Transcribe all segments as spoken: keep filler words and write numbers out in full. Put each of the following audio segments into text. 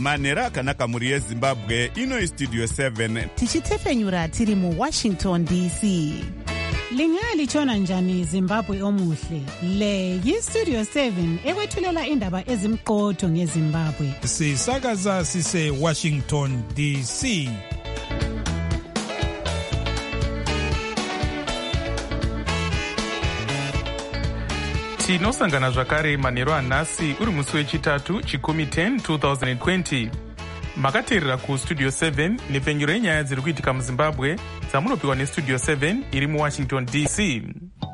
manhero akanaka mhuri yezimbabwe. Ino Studio seven tichitefenyura tiri mu Washington D C. Lingalitshona njani Zimbabwe omuhle? Le yi Studio seven ekwethulela indaba ezimqotho ngeZimbabwe. Sisakaza sise Washington D C. Tinosangana zvakare manhero anhasi uri musi wechitatu chikumi ten twenty twenty. Makateerera kustudio seven nepfenyuro yenyaya dziri kuitika muZimbabwe dzamunopiwa nestudio seven iri muWashington D C.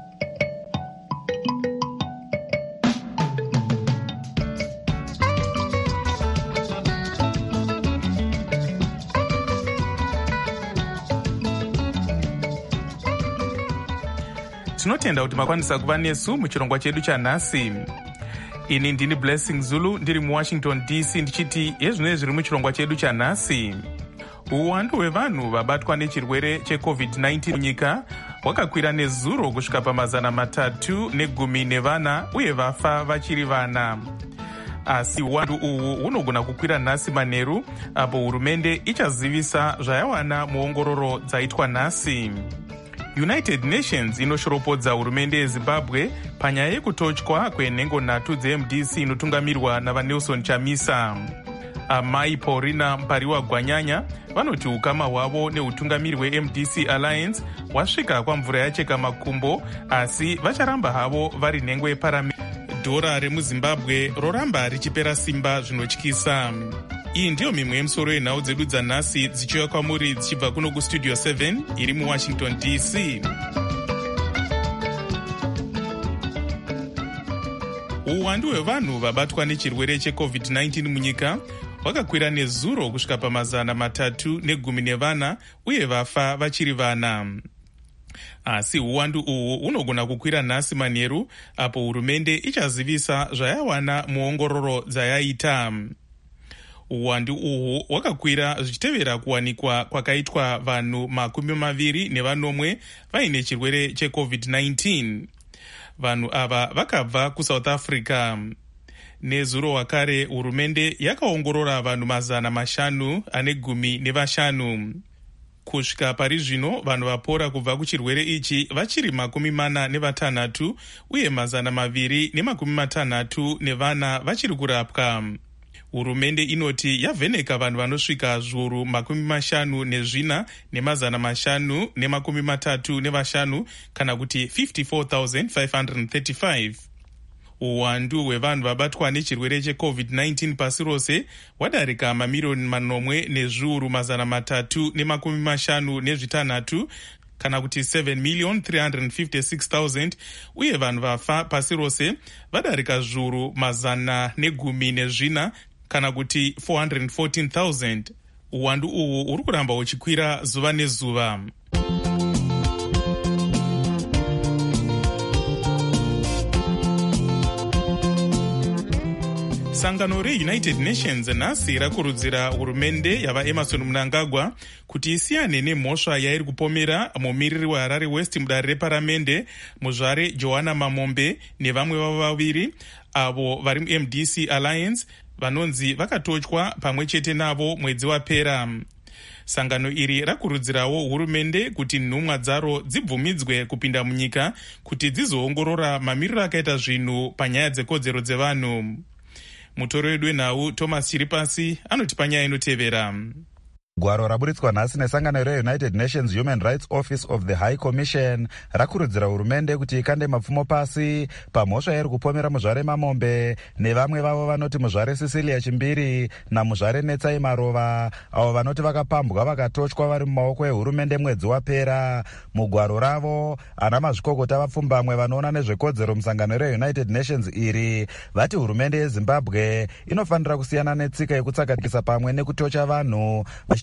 Tinotenda kuti makwanisa kuva nesu muchirongwa chedu chanhasi. Ini ndini Blessing Zulu ndiri muWashington D C ndichiti yezvinenge zviri muchirongwa chedu chanhasi. Uwandu hwevanhu vabatwa nechirwere checovid nineteen munyika hwakakwira nezuro kusvika pamazana matatu negumi nevana uye vafa vachiri vana. Asi uwandu uhu hunogona kukwira nhasi manheru apo hurumende ichazivisa zvayawana muongororo dzaitwa nhasi. United Nations inoshoropodza hurumende yeZimbabwe panyaya yekutotywa kwenhengo nhatu dze-M D C inotungamirwa navaNelson Chamisa. Amai Paulina Mpariwa Gwanyanya vanoti ukama hwavo neutungamiri hwe-M D C Alliance hwasvika kwamvura yacheka makumbo, asi vacharamba havo vari nhengo yeparamende. Dhora remuZimbabwe roramba richipera simba zvinotyisa. Iyi ndiyo mimwe yemusoro yenhau dzedu dzanhasi dzichiuya kwamuri dzichibva kuno kustudio seven iri muWashington D C. Uwandu hwevanhu vabatwa nechirwere checovid nineteen munyika hwakakwira nezuro kusvika pamazana matatu negumi nevana uye vafa vachiri vana. Asi uwandu uhu hunogona kukwira nhasi manheru apo hurumende ichazivisa zvayawana muongororo dzayaita. Uwandu uhu hwakakwira zvichitevera kuwanikwa kwakaitwa vanhu makumi maviri nevanomwe vaine chirwere checovid nineteen. Vanhu ava vakabva kuSouth Africa. Nezuro wakare hurumende yakaongorora vanhu mazana mashanu ane gumi nevashanu. Kusvika pari zvino vanhu vapora kubva kuchirwere ichi vachiri makumi mana nevatanhatu uye mazana maviri nemakumi matanhatu nevana vachiri kurapwa. Hurumende inoti yavheneka vanhu vanosvika zviuru makumi mashanu nezvina nemazana mashanu nemakumi matatu nevashanu kana kuti fifty-four thousand five hundred thirty-five. Uwandu hwevanhu vabatwa nechirwere checovid nineteen pasi rose hwadarika mamirioni manomwe nezviuru mazana matatu nemakumi mashanu nezvitanhatu kana kuti seven million three hundred fifty-six thousand uye vanhu vafa pasi rose vadarika zviuru mazana negumi nezvina kana kuti four hundred fourteen thousand. Uwandu uhu huri kuramba huchikwira zuva nezuva. Sangano reUnited Nations nhasi rakurudzira hurumende yava Emerson Mnangagwa kuti isiyane nemhosva yairi kupomera mumiriri weHarare West mudare reparamende muzvare Joanna Mamombe nevamwe vavo vaviri avo vari mu-M D C Alliance vanonzi vakatotywa pamwe chete navo mwedzi wapera. Sangano iri rakurudzirawo hurumende kuti nhumwa dzaro dzibvumidzwe kupinda munyika kuti dzizoongorora mamiriro akaita zvinhu panyaya dzekodzero dzevanhu. Mutoro wedu wenhau Thomas Chiripasi anoti panyaya inotevera. Gwaro raburitswa nhasi nesangano reUnited Nations Human Rights Office of the High Commission rakurudzira hurumende kuti ikande mapfumo pasi pamhosva yairi kupomera muzvare Mamombe nevamwe vavo vanoti muzvare Cecilia Chimbiri namuzvare Netsai Marova avo vanoti vakapambwa vakatotywa vari mumaoko ehurumende mwedzi wapera. Mugwaro ravo ana mazvikokota vapfumbamwe vanoona nezvekodzero musangano reUnited Nations iri vati hurumende yeZimbabwe inofanira kusiyana netsika yekutsakatisa pamwe nekutocha vanhu vachito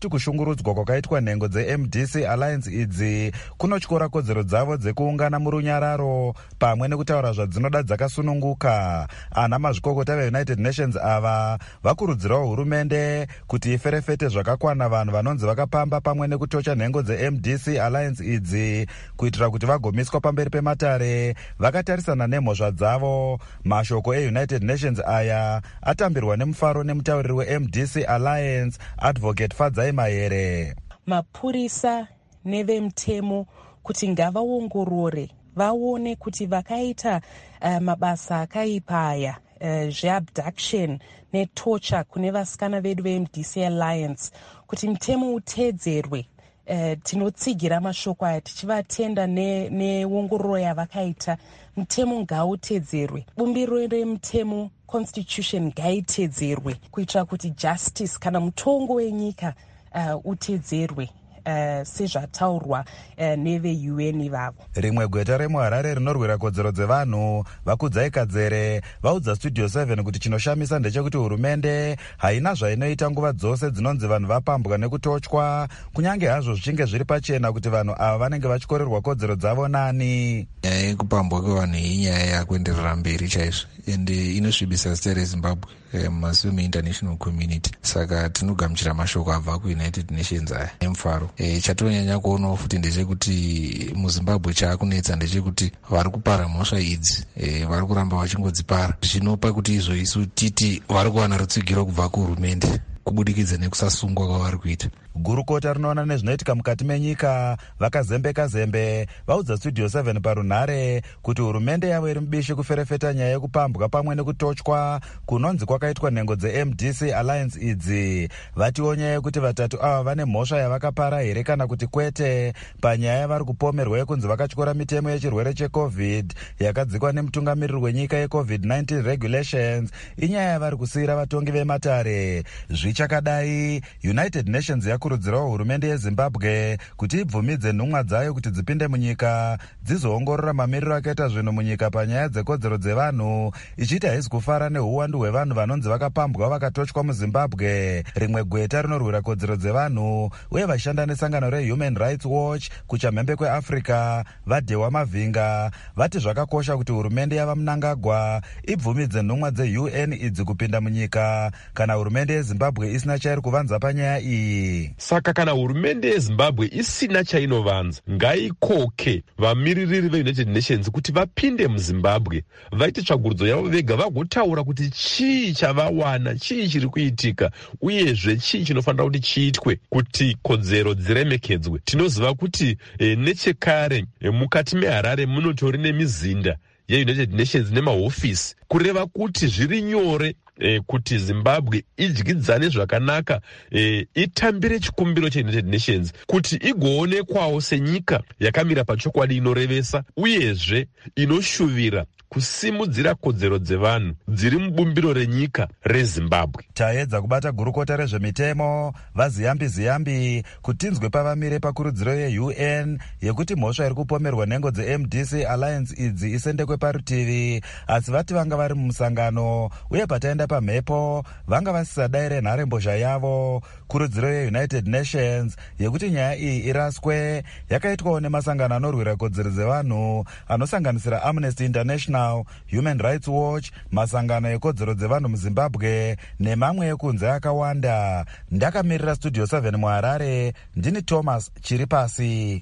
vakuti kushungurudzwa kwakaitwa nhengo dze-M D C Alliance idzi kunotyora kodzero dzavo dzekuungana murunyararo pamwe nekutaura zvadzinoda dzakasununguka. Ana mazvikokota veUnited Nations ava vakurudzirawo hurumende kuti iferefete zvakakwana vanhu vanonzi vakapamba pamwe nekutocha nhengo dze-M D C Alliance idzi kuitira kuti vagomiswa pamberi pematare vakatarisana nemhosva dzavo. Mashoko eUnited Nations aya atambirwa nemufaro nemutauriri we-M D C Alliance Advocate Fadzai Mahere. Mapurisa nevemutemo kuti ngavaongorore vaone kuti vakaita uh, mabasa akaipa aya uh, zveabduction netorture kune vasikana vedu ve-M D C Alliance kuti mutemo utedzerwe. Uh, tinotsigira mashoko aya tichivatenda neongororo ne yavakaita. Mutemo ngautedzerwe, bumbiro remutemo constitution ngaitedzerwe kuitira kuti justice kana mutongo wenyika uh, utedzerwe. Uh, sezvataurwa uh, neve-U N ivavo. Rimwe gweta remuHarare rinorwira kodzero dzevanhu Vakudzai Kadzere vaudza Studio seven kuti chinoshamisa ndechekuti hurumende haina zvainoita nguva dzose dzinonzi vanhu vapambwa nekutochwa, kunyange hazvo zvichinge zviri pachena kuti vanhu ava vanenge vachikorerwa kodzero dzavo nani. Nyaya yekupambwa kwevanhu inyaya yakuenderera mberi chaizvo ende inosvibisa zita reZimbabwe mumasuo meinternational community. Saka tinogamuchira mashoko abva kuUnited Nations aya nemufaro. E, chatonyanya kuonawo futi ndechekuti muZimbabwe chaakunetsa ndechekuti vari kupara mhosva idzi e, vari kuramba vachingodzipara. Zvinopa kuti izvo isu titi vari kuwana rutsigiro kubva kuhurumende kubudikidza nekusasungwa kwavari kuita. Gurukota rinoona nezvinoitika mukati menyika vakazembeka zembe vaudza Studio seven parunhare kuti hurumende yavo iri mubishi kuferefeta nyaya yekupambwa pamwe nekutochwa kunonzi kwakaitwa nhengo dze-M D C Alliance idzi. Vatiwo nyaya yekuti vatatu ava vane mhosva yavakapara here kana kuti kwete panyaya yavari kupomerwa yekunzi vakatyora mitemo yechirwere cheCovid yakadzikwa nemutungamiriri wenyika yeCovid nineteen regulations, inyaya yavari kusiyira vatongi vematare. Zvichakadai, United Nations yakurudzirawo hurumende yeZimbabwe kuti ibvumidze nhumwa dzayo kuti dzipinde munyika dzizoongorora mamiriro akaita zvinhu munyika panyaya dzekodzero dzevanhu, ichiti haisi kufara neuwandu hwevanhu vanonzi vakapambwa vakatochwa muZimbabwe. Rimwe gweta rinorwira kodzero dzevanhu uye vashanda nesangano reHuman Rights Watch kuchamhembe kweAfrica vaDhewa Mavhinga vati zvakakosha kuti hurumende yava Mnangagwa ibvumidze nhumwa dze-U N idzi kupinda munyika kana hurumende yeZimbabwe isina chairi kuvanza panyaya iyi. Saka kana hurumende yeZimbabwe isina chainovanza, ngaikoke vamiririri veUnited Nations kuti vapinde muZimbabwe vaite tsvagurudzo yavo vega vagotaura kuti chii chavawana, chii chiri kuitika uyezve chii chinofanira kuti chiitwe kuti kodzero dziremekedzwe. Tinoziva kuti e, nechekare e, mukati meHarare munotori nemizinda yeUnited Nations nemahofisi kureva kuti zviri nyore E, kuti Zimbabwe idyidzane zvakanaka e, itambire chikumbiro cheUnited Nations kuti igoonekwawo senyika yakamira pachokwadi inorevesa uyezve inoshuvira kusimudzira kodzero dzevanhu dziri mubumbiro renyika reZimbabwe. Taedza kubata gurukota rezvemitemo vaZiyambi Ziyambi kutinzwe pavamire pakurudziro yeU N yekuti mhosva iri kupomerwa nhengo dze-M D C Alliance idzi isendekwe parutivi, asi vati vanga vari mumusangano uye pataenda pamhepo vanga vasisadaire nharembozha yavo. Kurudziro yeUnited Nations yekuti nyaya iyi iraswe yakaitwawo nemasangano anorwira kodzero dzevanhu anosanganisira Amnesty International, Human Rights Watch, masangano ekodzero dzevanhu muZimbabwe nemamwe ekunze akawanda. Ndakamirira Studio seven muHarare, ndini Thomas Chiripasi.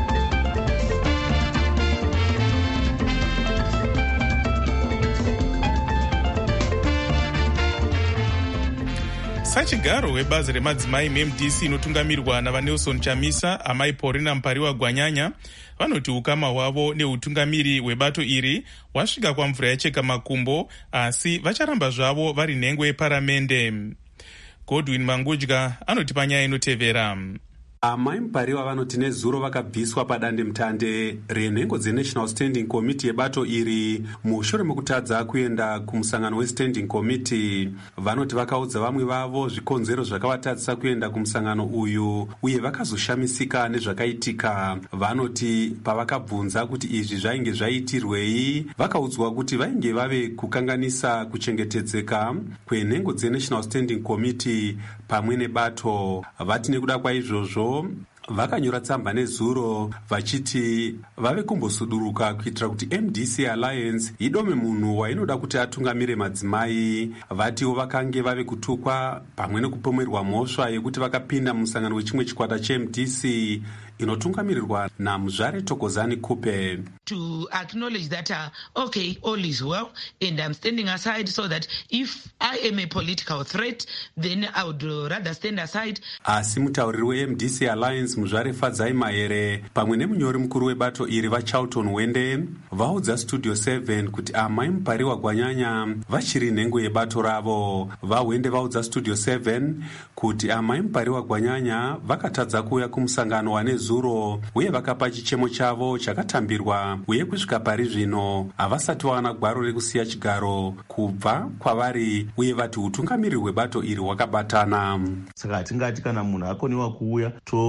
Sachigaro webazi remadzimai me-M D C inotungamirwa navaNelson Chamisa, amai Paulina Mpariwa Gwanyanya vanoti ukama hwavo neutungamiri hwebato iri hwasvika kwamvura yacheka makumbo, asi vacharamba zvavo vari nhengo yeparamende. Godwin Mangudya anoti panyaya inotevera. amai Mupariwa vanoti nezuro vakabviswa padandemutande renhengo dzenational standing committee yebato iri mushure mekutadza kuenda kumusangano westanding committee. Vanoti vakaudza vamwe vavo zvikonzero zvakavatadzisa kuenda kumusangano uyu uye vakazoshamisika nezvakaitika. Vanoti pavakabvunza kuti izvi zvainge zvaitirwei, vakaudzwa kuti vainge vave kukanganisa kuchengetedzeka kwenhengo dzenational standing committee pamwe nebato. Vati nekuda kwaizvozvo vakanyora tsamba nezuro vachiti vave kumbosuduruka kuitira kuti M D C Alliance idome munhu wainoda kuti atungamire madzimai. Vatiwo vakange vave kutukwa pamwe nekupomerwa mhosva yekuti vakapinda musangano wechimwe chikwata che-M D C inotungamirirwa naMuzvare Thokozani Kupe. To acknowledge that uh, okay, all is well and I'm standing aside so that if I am a political threat then I would rather stand aside. Asi mutauriri we-M D C Alliance Muzvare Fadzai Mahere pamwe nemunyori mukuru webato iri vaCharlton Wende vaudza Studio seven kuti amai Mupariwa Gwanyanya vachiri nhengo yebato ravo. VaWende vaudza Studio seven kuti amai Mupariwa Gwanyanya vakatadza kuuya kumusangano wane zuro uye vakapa chichemo chavo chakatambirwa uye kusvika pari zvino havasati vawana gwaro rekusiya chigaro kubva kwavari uye vati utungamiri hwebato iri hwakabatana. Saka tingati kana munhu akoniwa kuuya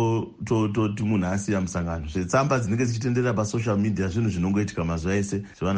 toti munhu asiya musangano. Zvetsamba dzinenge dzichitenderera pasocial media zvinhu zvinongoitika mazuva ese zvevanhu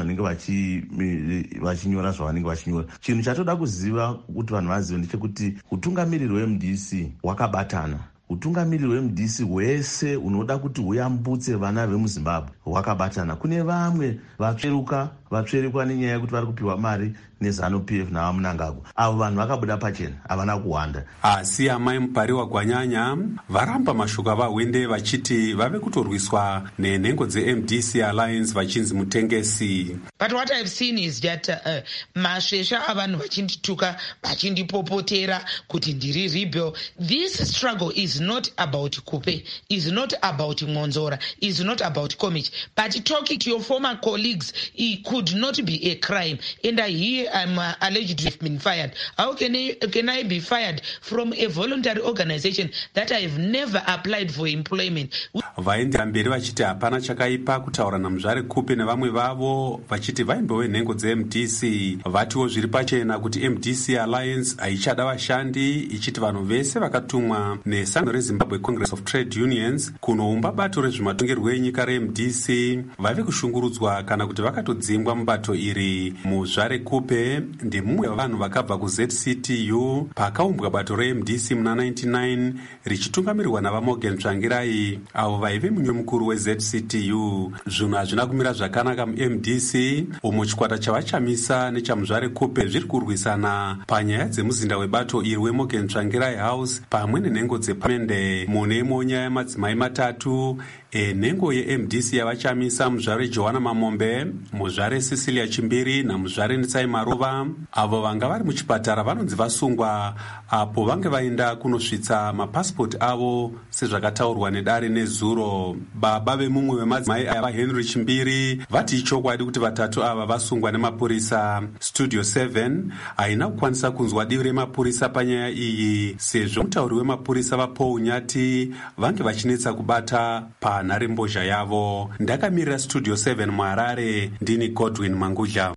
vanenge vachinyora zvavanenge vachinyora. Chinhu chatoda kuziva kuti vanhu vazive ndechekuti utungamiriri hwe-M D C hwakabatana. Utungamiriri hwe-M D C hwese unoda kuti huyambutse vana vemuZimbabwe hwakabatana. Kune vamwe vatsveruka vatsverukwa nenyaya yekuti vari kupiwa mari neZanu P F navaMunangagwa. Avo vanhu vakabuda pachena, havana kuwanda. Asi amai Mupariwa Gwanyanya varamba mashoko avaWende vachiti vave kutorwiswa nenhengo dze-M D C Alliance vachinzi mutengesi. But what I've seen is that uh, mashesha avanhu vachindituka vachindipopotera kuti ndiri rebel. This struggle is not about Kupe, is not about Monzora, is not about Komich. But talking to your former colleagues, it could not be a crime. And I hear I'm uh, alleged to have been fired. How can I, can I be fired from a voluntary organization that I've never applied for employment? Vaendera mberi vachiti hapana chakaipa kutaura naMuzvare Kupe nevamwe vavo vachiti vaimbowe nhengo dze-M D C. Vatiwo zviri pachena kuti M D C Alliance haichada vashandi, ichiti vanhu vese vakatumwa nesangano reZimbabwe Congress of Trade Unions kunoumba bato rezvematongerwo enyika re-M D C vave kushungurudzwa kana kuti vakatodzingwa mubato iri. Muzvare Kupe ndemumwe wavanhu vakabva ku-Z C T U pakaumbwa bato re-M D C muna ninety-nine richitungamirirwa navaMorgan Tsvangirai avo vaive munyori mukuru we-Z C T U. Zvinhu hazvina kumira zvakanaka mu-M D C umo chikwata chavachamisa nechaMuzvare Kupe zviri kurwisana panyaya dzemuzinda webato iri weMorgan Tsvangirai House pamwe nenhengo dzepamende. mune imwe nyaya yamadzimai matatu enhengo ye-M D C yavachamisa Muzvare Johanna Mamombe, Muzvare Cecilia Chimbiri naMuzvare Netsai Marova avo vanga vari muchipatara vanonzi vasungwa apo vange vaenda kunosvitsa mapasipoti avo sezvakataurwa nedare nezuro. Baba vemumwe wemadzimai ava Henry Chimbiri vati ichokwadi kuti vatatu ava vasungwa nemapurisa. Studio seven haina kukwanisa kunzwa divi remapurisa panyaya iyi sezvo mutauri wemapurisa vaPaul Nyati vange vachinetsa kubata panharembozha yavo. Ndakamirira Studio seven muHarare, ndini Godwin Mangudla.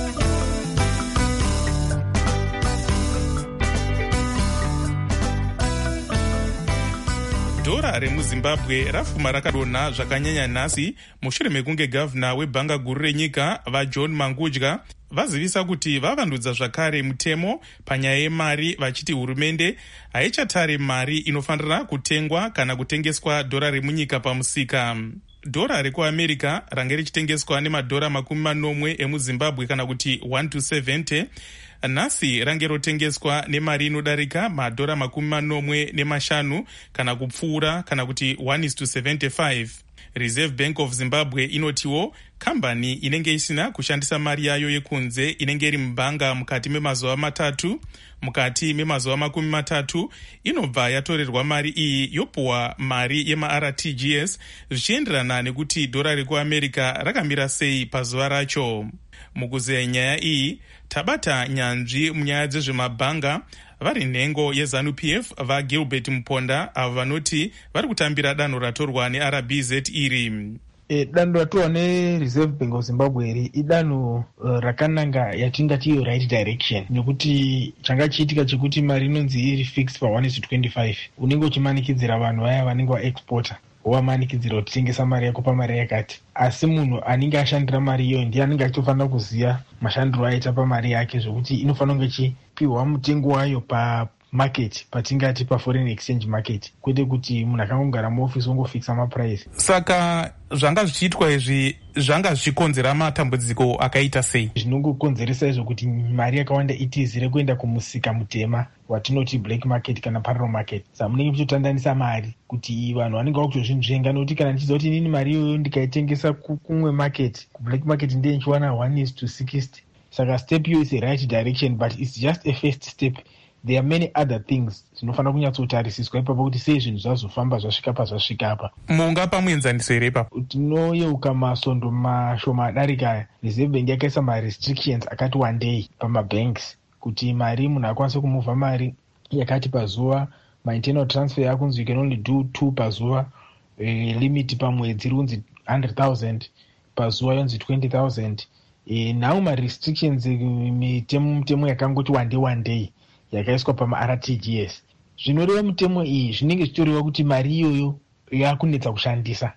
Dhora remuZimbabwe rafuma rakadonha zvakanyanya nhasi mushure mekunge gavhuna webhanga guru renyika vaJohn Mangudya vazivisa kuti vavandudza zvakare mutemo panyaya yemari vachiti hurumende haichatare mari inofanira kutengwa kana kutengeswa dhora remunyika pamusika. Dhora rekuAmerica range richitengeswa nemadhora makumi manomwe emuZimbabwe kana kuti one to seventy. Nhasi range rotengeswa nemari inodarika madhora makumi manomwe nemashanu kana kupfuura kana kuti one is to seventy-five. Reserve Bank of Zimbabwe inotiwo kambani inenge isina kushandisa mari yayo yekunze inenge iri mubhanga mukati memazuva matatu mukati memazuva makumi matatu inobva yatorerwa mari iyi yopuwa mari yema-R T G S zvichienderana nekuti dhora rekuAmerica rakamira sei pazuva racho. Mukuzeya nyaya iyi tabata nyanzvi munyaya dzezvemabhanga vari nhengo yezanu P F vaGilbert Muponda avo vanoti vari kutambira danho ratorwa neR B Z iri. E, danho ratorwa neReserve Bank of Zimbabwe iri idanho uh, rakananga yatingati iyo right direction, nekuti changa chiitika chekuti mari inonzi iri fixed pa one is to twenty-five unenge uchimanikidzira vanhu vaya vanenge vaexporta wamanikidzira kutengesa mari yako pamari yakati, asi munhu anenge ashandira mari iyo ndiye anenge achitofanira kuziva mashandiro aita pamari yake, zvokuti inofanira kunge ichipiwa mutengo wayo pa market, patingati pa foreign exchange market, kwete kuti munhu akangogara muofisi ongofixa maprice. Saka zvanga zvichiitwa izvi zvanga zvichikonzera matambudziko akaita sei? Zvinongokonzeresa izvo kuti mari yakawanda itizire kuenda kumusika mutema watinoti black market kana parallel market. Saka munenge muchitotandanisa mari kuti vanhu vanenge vakutozvinzvenga, nokuti kana ndichiziva kuti inini mari iyoyo ndikaitengesa kumwe market, kublack market ndiye nichiwana one is to sixty. Saka step iyo is a right direction, but it's just a first step. There are many other things zinofanira kunyatsotarisiswa ipapo kuti sei zvinhu zvazofamba zvasvika pa zvasvika apa. Mungapa muenzaniso here ipapo? Tinoyeuka masondo mashoma adarika aya, Reserve Bank yakaisa ma-restrictions akati wandei pamabanks kuti mari munhu akwanise kumuvha mari yakati pazuva, ma-internal transfer yakunzi you can only do two pazuva, e, limit pamwedzi runzi one hundred thousand, pazuva yonzi twenty thousand. E, nawo ma-restrictions mitemo mitemo yakangoti wandei wandei yakaiswa pama-R T G S. Zvinoreva mitemo iyi zvinenge zvichireva kuti mari iyoyo yakunetsa kushandisa.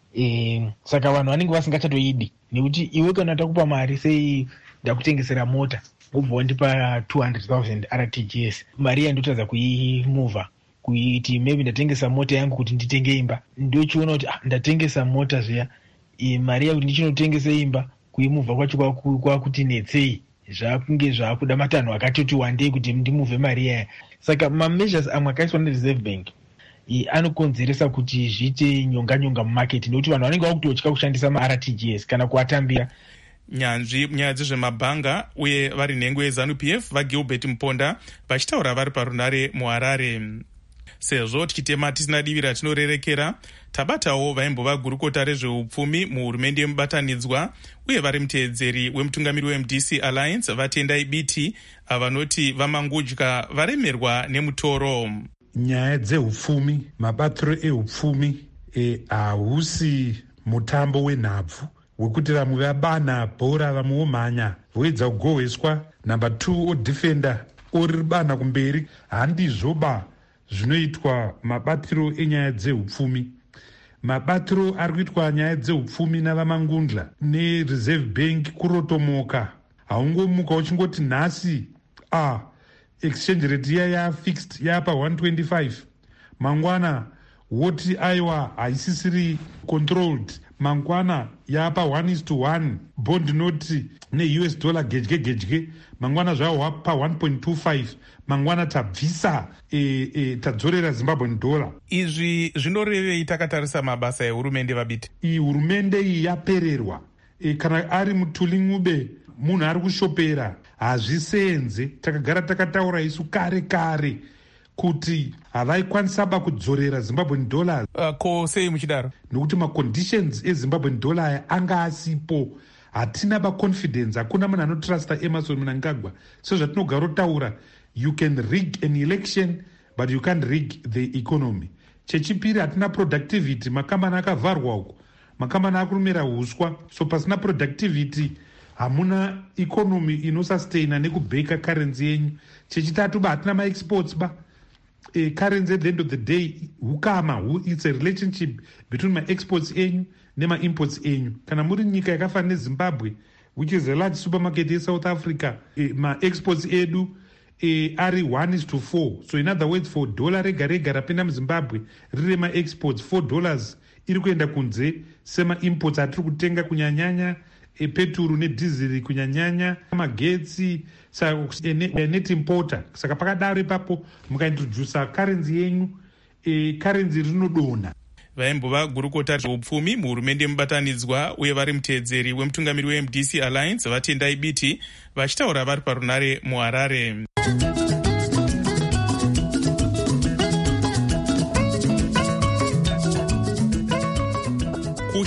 E, saka vanhu vanenge vasingachatoidi, nekuti iwe kana takupa mari sei ndakutengesera mota wobva wandipa two hundred thousand R T G S, mari yandotadza kuimuvha kuti maybe ndatengesa mota yangu kuti nditenge imba, ndochiona kuti ah, ndatengesa mota zviya, e, mari yakuti ndichinotengesa imba kuimuvha kwacho kwakuti netsei, zvakunge zvakuda matanho akatoti wandei kuti ndimuvhe mari yaya. Saka mameasures amwe akaiswa neReserve Bank anokonzeresa kuti zviite nyonga nyonga mumarket, nekuti vanhu vanenge vakutotya kushandisa ma-R T G S kana kuatambira. Nyanzvi munyaya dzezvemabhanga uye vari nhengo yezanu P F vaGilbert Muponda vachitaura vari parunare muHarare. Sezvo tichitema tisina divi ratinorerekera, tabatawo vaimbova gurukota rezveupfumi muhurumende yemubatanidzwa uye vari muteedzeri wemutungamiri weM D C Alliance vatendai Biti avanoti vamangudya varemerwa nemutoro. Nyaya dzeupfumi, mabatiro eupfumi hausi e, mutambo wenhabvu wekuti vamwe vabana bhora vamwe vomhanya voedza kugohweswa number two odefenda ori bana kumberi. Handizvoba zvinoitwa mabatiro enyaya dzeupfumi. Mabatiro ari kuitwa nyaya dzeupfumi navamangundla neReserve Bank kurotomoka. Haungomuka uchingoti nhasi ah, exchange rate iya yafixed yapa one twenty-five, mangwana woti aiwa haisisiri controlled, mangwana yapa one is to one, bond noti ne-U S dollar gedye gedye, mangwana zvahwa pa one point two five, mangwana tabvisa e, e, tadzorera Zimbabwean dollar. Izvi zvinorevei takatarisa mabasa ehurumende Vabiti? Iyi hurumende iyi yapererwa. E, kana ari Mutuli munhu ari kushopera hazvisenze. Takagara takataura isu kare kare kuti havaikwanisaba kudzorera Zimbabwean dollar. Uh, ko sei muchidaro? Nokuti maconditions eZimbabwean dollar anga asipo. Hatina baconfidence, hakuna munhu anotrusta Emerson Mnangagwa. So zvatinogara taura, you can rig an election but you can't rig the economy. Chechipiri, hatina productivity, makambani akavharwa uko, makambani akurumira huswa, so pasina productivity hamuna economy inosustaina nekubeka currency yenyu. Chechitatu ba hatina ma-exports ba. A currency at the end of the day, hukama, it's a relationship between my exports enyu nema imports enyu. Kana muri nyika yakafanana neZimbabwe, which is a large supermarket in South Africa, e, ma exports edu e, ari one is to four. So in other words, for dollar rega rega rapinda muZimbabwe rire ma exports four dollars iri kuenda kunze, sema imports atiri kutenga kunyanyanya e, peturu nedizili kunyanyanya, magetsi sa e, net importer. Saka pakadaro ipapo mukaintroduce currency yenyu, e, currency rinodona. Vaimbova gurukota rezveupfumi muhurumende yemubatanidzwa uye vari muteedzeri wemutungamiri weM D C Alliance vatendai Biti vachitaura vari parunare muHarare.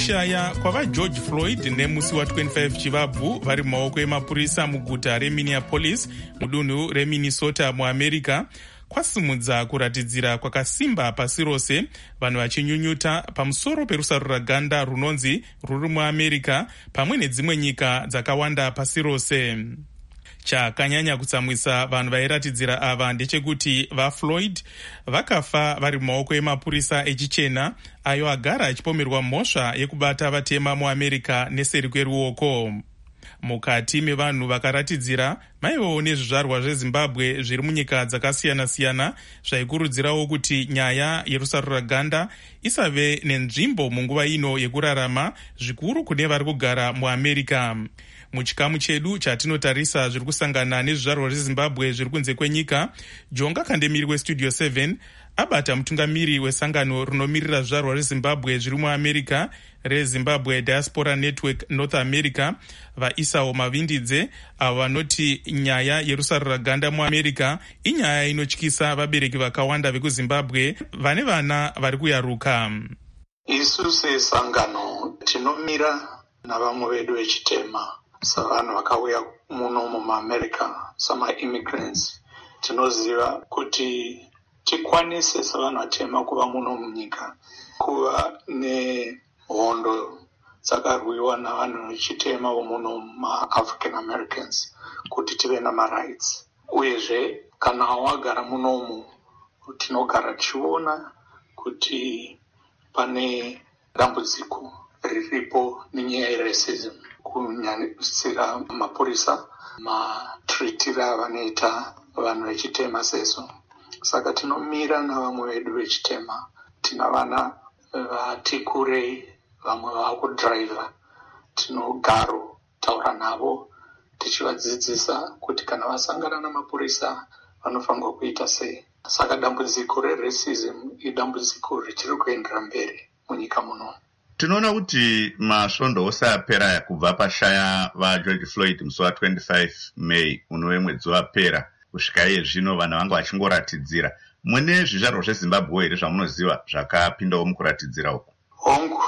Kushaya kwavaGeorge Floyd nemusi wa25 chivabvu vari mumaoko emapurisa muguta reMinneapolis mudunhu reMinnesota muAmerica kwasimudza kuratidzira kwakasimba pasi rose, vanhu vachinyunyuta pamusoro perusaruraganda runonzi ruri muAmerica pamwe nedzimwe nyika dzakawanda pasi rose. Chakanyanya kutsamwisa vanhu vairatidzira ava ndechekuti vaFloyd vakafa vari mumaoko emapurisa echichena ayo agara achipomerwa mhosva yekubata vatema muAmerica neseri kweruoko. Mukati mevanhu vakaratidzira maivowo nezvizvarwa zveZimbabwe zviri munyika dzakasiyana-siyana zvaikurudzirawo kuti nyaya yerusaruraganda isave nenzvimbo munguva ino yekurarama, zvikuru kune vari kugara muAmerica. Muchikamu chedu chatinotarisa zviri kusangana nezvizvarwa zveZimbabwe zviri kunze kwenyika, Jonga Kandemiri weStudio seven abata mutungamiri wesangano rinomirira zvizvarwa zveZimbabwe zviri muAmerica reZimbabwe Diaspora Network North America, vaIsao Mavindidze, avo vanoti nyaya yerusaruraganda muAmerica inyaya inotyisa vabereki vakawanda vekuZimbabwe vane vana vari kuyaruka. Isu sesangano tinomira navamwe vedu vechitema savanhu vakauya muno muAmerica sama-immigrants. Tinoziva kuti tikwanise savanhu vatema kuva muno munyika, kuva nehondo dzakarwiwa navanhu vechitema vomuno maAfrican Americans kuti tive namarights. Uyezve kana wagara munomu tinogara tichiona kuti pane dambudziko riripo nenyaya yeracism, kunyanyisira mapurisa matritira vanoita vanhu vechitema seso. Saka tinomira navamwe vedu vechitema. Tina vana vati kurei, vamwe vakudhiraivha. Tinogaro taura navo tichivadzidzisa kuti kana vasangana namapurisa vanofanirwa kuita sei. Saka dambudziko reracism idambudziko richiri kuendera mberi munyika muno. Tinoona kuti masvondo ose apera kubva pashaya vaGeorge Floyd musi wa25 May unove mwedzi wapera kusvika iye zvino vanhu vanga vachingoratidzira. Mune zvizvarwa zveZimbabwe here zvamunoziva zvakapindawo mukuratidzira uku? Hongu,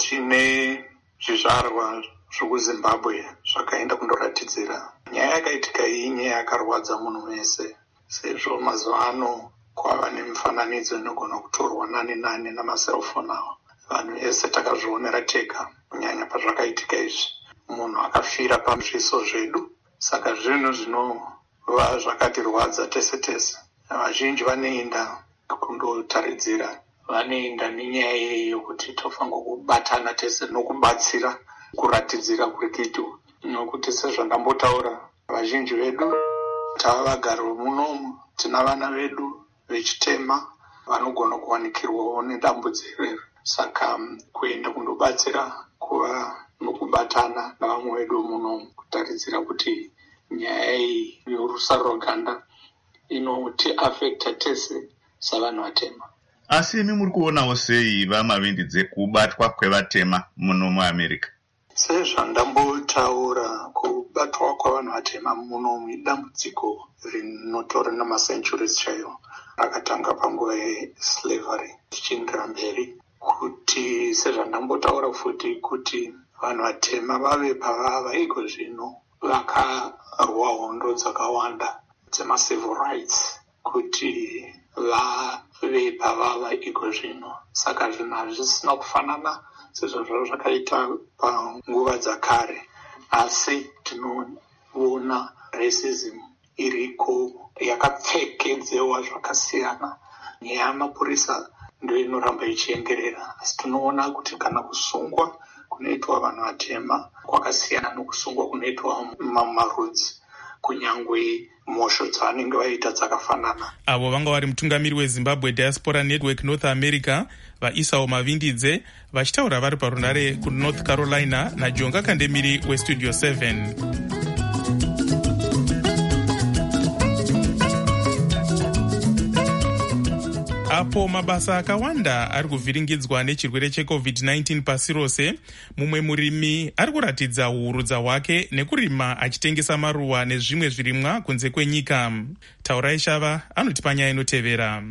tine zvizvarwa zvekuZimbabwe zvakaenda kundoratidzira. Nyaya yakaitika iyi nyaya yakarwadza munhu wese, sezvo mazuva ano kwava nemifananidzo inogona kutorwa nani nani namaselfoni awo. Vanhu vese takazvionera tega, kunyanya pazvakaitika izvi. Munhu akafira pazviso zvedu, saka zvinhu zvinova zvakatirwadza tese tese. Vazhinji vanoenda kundotaridzira, vanoenda nenyaya iyeyi yokuti tofanirwa kubatana tese nokubatsira kuratidzira kuri kuitwa. Nokuti sezvandambotaura, vazhinji vedu tava vagari munomu, tina vana vedu vechitema vanogona kuwanikirwawo nedambudziko iri. Saka kuenda kundobatsira kuva nokubatana navamwe vedu muno kutaridzira kuti nyaya iyi yorusaruraganda inoti affecta tese savanhu vatema. Asi imi muri kuonawo sei vaMavindidze kubatwa kwevatema muno muAmerica? Sezvandambotaura, kubatwa kwavanhu vatema muno idambudziko rinotora namacenturies chaiwo, rakatanga panguva yeslavery tichiendera mberi. Kuti sezvandambotaura futi kuti vanhu vatema vave pavava iko zvino vakarwa hondo dzakawanda dzemacivil rights kuti vave pavava iko zvino. Saka zvinhu hazvisina kufanana sezvo zvavo zvakaita panguva dzakare, asi tinoona racism iriko yakapfekedzewa zvakasiyana. Nyaya yamapurisa ndio inoramba ichiengerera, asi tinoona kuti kana kusungwa kunoitwa vanhu vatema kwakasiyana nokusungwa kunoitwa marudzi, kunyangwe mhosho dzavanenge vaita dzakafanana. Avo vanga vari mutungamiri weZimbabwe Diaspora Network North America vaIsao Mavindidze vachitaura vari parunare kuNorth Carolina, naJonga Kandemiri weStudio seven. Apo mabasa akawanda ari kuvhiringidzwa nechirwere checovid nineteen pasi rose, mumwe murimi ari kuratidza uhurudza hwake nekurima achitengesa maruva nezvimwe zvirimwa kunze kwenyika. Taurai Shava anoti panyaya inotevera.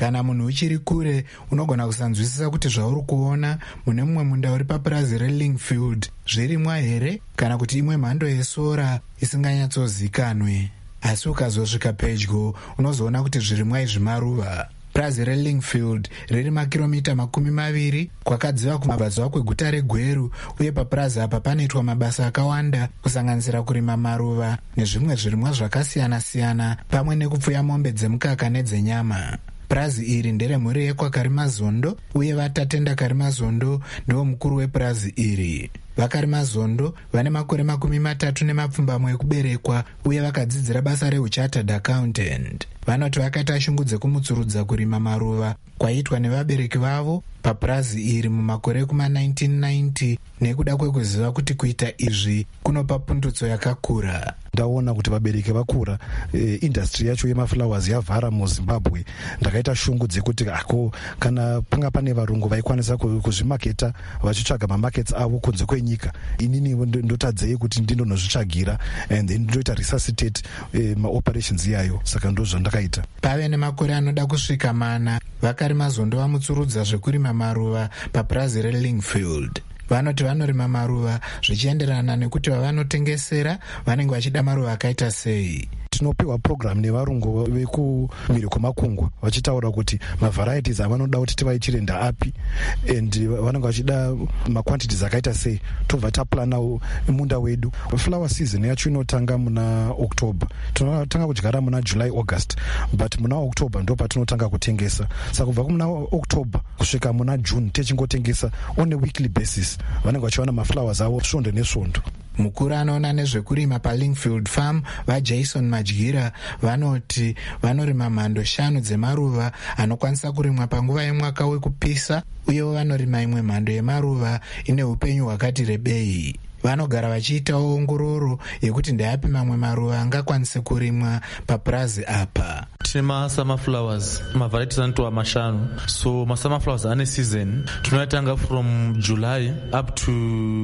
Kana munhu uchiri kure unogona kusanzwisisa kuti zvauri kuona mune mumwe munda uri papurazi reLingfield zvirimwa here kana kuti imwe mhando yesora isinganyatsozikanwe. Asi ukazosvika pedyo unozoona kuti zvirimwa izvi maruva. Purazi reLingfield riri makiromita makumi maviri kwakadziva kumabvazuva kweguta reGweru, uye papurazi apa panoitwa mabasa akawanda kusanganisira kurima maruva nezvimwe zvirimwa zvakasiyana-siyana pamwe nekupfuya mombe dzemukaka nedzenyama. Purazi iri ndere mhuri yekwakarimazondo, uye vatatenda karimazondo ndiwo mukuru wepurazi iri. Vakarimazondo vane makore makumi matatu nemapfumbamwe ekuberekwa, uye vakadzidzira basa reuchartered accountant. Vanoti vakaita shungu dzekumutsurudza kurima maruva kwaiitwa nevabereki vavo papurazi iri mumakore ekuma nineteen ninety, nekuda kwekuziva kuti kuita izvi kunopa pundutso yakakura. Ndaona kuti vabereki vakura, e, industry yacho yemaflowers yavhara muZimbabwe. Ndakaita shungu dzekuti ako kana panga pane varungu vaikwanisa kuzvimaketa vachitsvaga mamarkets avo kunze kwenyika, inini ndotadzei kuti ndindonozvitsvagira and then ndoita resuscitate e, maoperations iyayo. Saka ndo zvandakaita. Pave nemakore anoda kusvika mana vakarimazondo vamutsurudza zvekurima maruva papurazi reLingfield. Vanoti vanorima maruva zvichienderana nekuti vavanotengesera vanenge vachida maruva akaita sei. Tinopiwa program nevarungu vekumhiri kwemakungwa vachitaura kuti mavarieties avanoda kuti tivaichirenda api and vanenge vachida maquantities akaita sei. Tobva taplana munda wedu. Flower season yacho inotanga muna October. Tinotanga kudyara muna July August, but muna October ndo patinotanga kutengesa. Saka kubva muna October kusvika muna June techingotengesa on a weekly basis. Vanenge vachiwana maflowers avo svondo nesvondo. Mukuru anoona nezvekurima paLingfield Farm vaJason Madyira vanoti vanorima mhando shanu dzemaruva anokwanisa kurimwa panguva yemwaka wekupisa, uyewo vanorima imwe mhando yemaruva ine upenyu hwakati rebei. Vanogara vachiitawo ongororo yekuti ndayapi mamwe maruva angakwanise kurimwa papurazi apa. Tine masummer flowers, mavarieties anotova mashanu. So masummer flowers ane season. Tunatanga from July up to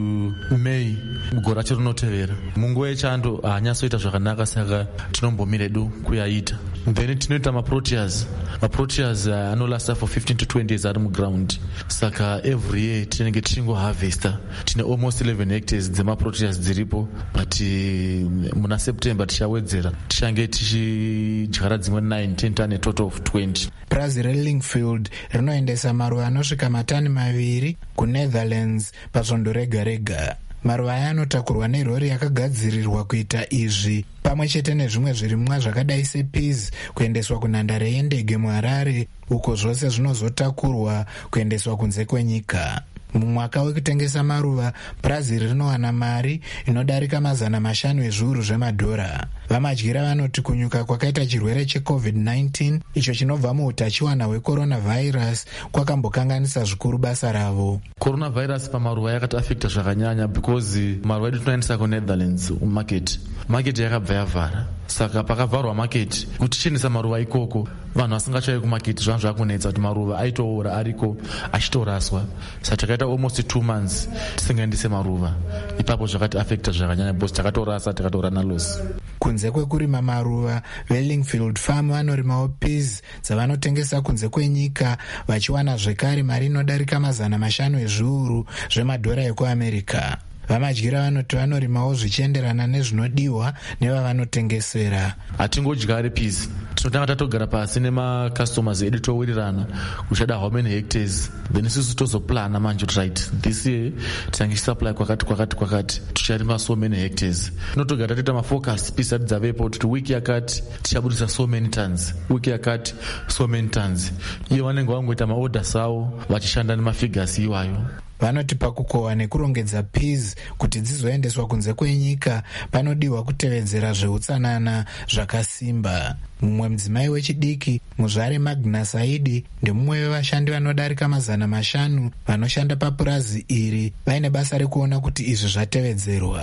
May. Mugore racho rinotevera. Munguva yechando haanyasoita zvakanaka, saka tinombomira hedu kuyaita. Then tinoita maproteas. Maproteas uh, anolasta for fifteen to twenty years ari muground. Saka every year tinenge tichingoharvesta. Tine almost eleven hectares dzemaproteas dziripo, but uh, muna September tichawedzera tichange tichidyara dzimwe nine ten tane total of twenty. Purazi reLingfield rinoendesa maruva anosvika matani maviri kuNetherlands pasvondo rega rega. Maruva aya anotakurwa nerori yakagadzirirwa kuita izvi, pamwe chete nezvimwe zvirimwa zvakadai sepeas kuendeswa kunhandare yendege muHarare, uko zvose zvinozotakurwa kuendeswa kunze kwenyika. Mumwaka wekutengesa maruva, purazi rinowana mari inodarika mazana mashanu ezviuru zvemadhora. Vamadyira vanoti kunyuka kwakaita chirwere checovid nineteen icho chinobva muutachiwana hwecoronavirus kwakambokanganisa zvikuru basa ravo. Coronavirus pamaruva yakati afekta zvakanyanya because maruva edu tinoendesa kuNetherlands market. Market yakabva yavhara. Saka pakavharwa market kuti chendesa maruva ikoko vanhu vasingachayi kumarket zvangu zvakunetsa kuti maruva aitoora ariko achitoraswa. Saka takaita almost two months tisingaendese maruva. Ipapo zvakati afekta zvakanyanya because takatorasa takatora naloss. Kunze kwekurima maruva, veLingfield Farm vanorimawo peas dzavanotengesa kunze kwenyika, vachiwana zvekare mari inodarika mazana mashanu ezviuru zvemadhora ekuAmerica. Vamadyira vanoti vanorimawo zvichienderana nezvinodiwa nevavanotengesera. Hatingodyari peas. Tinotanga tatogara pasi nemakastomers edu towirirana kuchada how many hectares, then isusu tozoplana manje right this year tisange supply kwakati kwakati kwakati ticharima so many hectares. Tinotogara toita mafocus peas ati dzavepo kuti wiki yakati tichabudisa so many tons, wiki yakati so many tons. Iye vanenge vangoita maorders avo vachishanda nemafigures iwayo. Vanoti pakukohwa nekurongedza peas kuti dzizoendeswa kunze kwenyika panodiwa kutevedzera zveutsanana zvakasimba. Mumwe mudzimai wechidiki, Muzvare Magna Saidi, ndemumwe wevashandi vanodarika mazana mashanu vanoshanda papurazi iri, vaine basa rekuona kuti izvi zvatevedzerwa.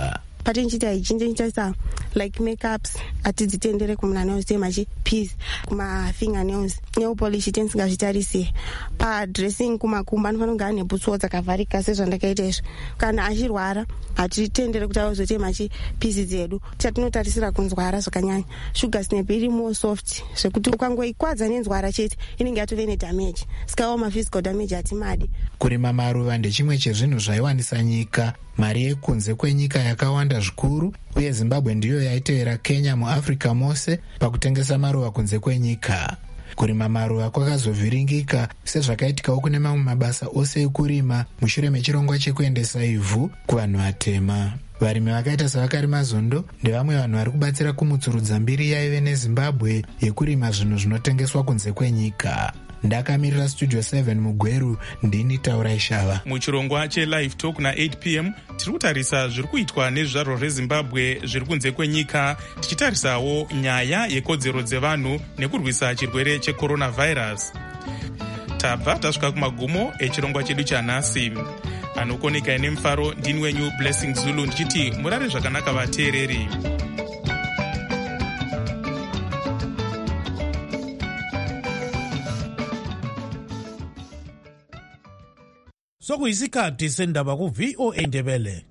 patinchita ichinjenjesa like makeups atidzitendere kumuna nails temachi peace kuma fingernails nail polish tensingazvitarise padressing kumakumba anofanira kunge ane bhutsuwo dzakavharika sezvandakaita izvo. Kana achirwara hatitendere kuti auzotemachi piece dzedu tatinotarisira kunzwara zvakanyanya. Sugar snap iri more soft zvekuti ukangoikwadza nenzwara chete inenge yatove nedamage sikawo maphysical damage hatimadi. Kurima maruva ndechimwe chezvinhu zvaiwanisa nyika mari yekunze kwenyika yakawanda zvikuru, uye Zimbabwe ndiyo yaitevera Kenya muAfrica mose pakutengesa maruva kunze kwenyika. Kurima maruva kwakazovhiringika sezvakaitikawo kune mamwe mabasa ose ekurima mushure mechirongwa chekuendesa ivhu kuvanhu vatema. Varimi vakaita sevakarima zondo ndevamwe vanhu vari kubatsira kumutsurudza mbiri yaive neZimbabwe yekurima zvinhu zvinotengeswa kunze kwenyika. Ndakamirira Studio seven mugweru, ndini Taurai Shava. Muchirongwa cheLive Talk na eight p m tiri kutarisa zviri kuitwa nezvizvarwa zveZimbabwe zviri kunze kwenyika, tichitarisawo nyaya yekodzero dzevanhu nekurwisa chirwere checoronavirus. Tabva tasvika kumagumo echirongwa chedu chanhasi. Anokoneka ine mufaro ndini wenyu Blessing Zulu ndichiti murare zvakanaka vateereri. Sokuyisikhathi sendaba ku V O A Ndebele.